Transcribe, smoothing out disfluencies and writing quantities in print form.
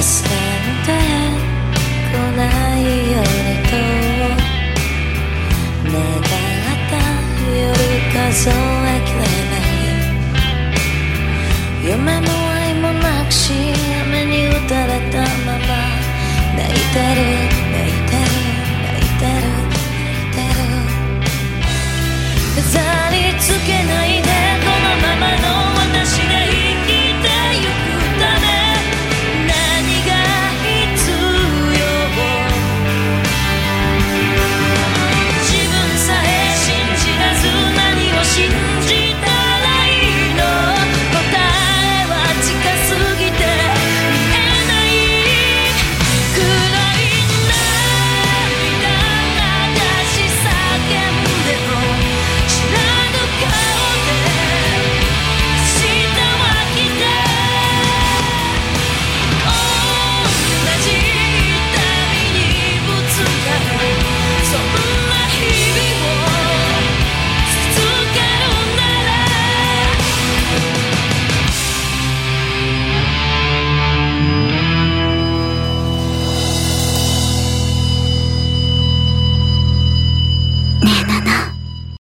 忘れてこないようにと願った夜数えきれない夢も愛もなくし雨に打たれたまま泣いてる泣いてる泣いてる飾りつけない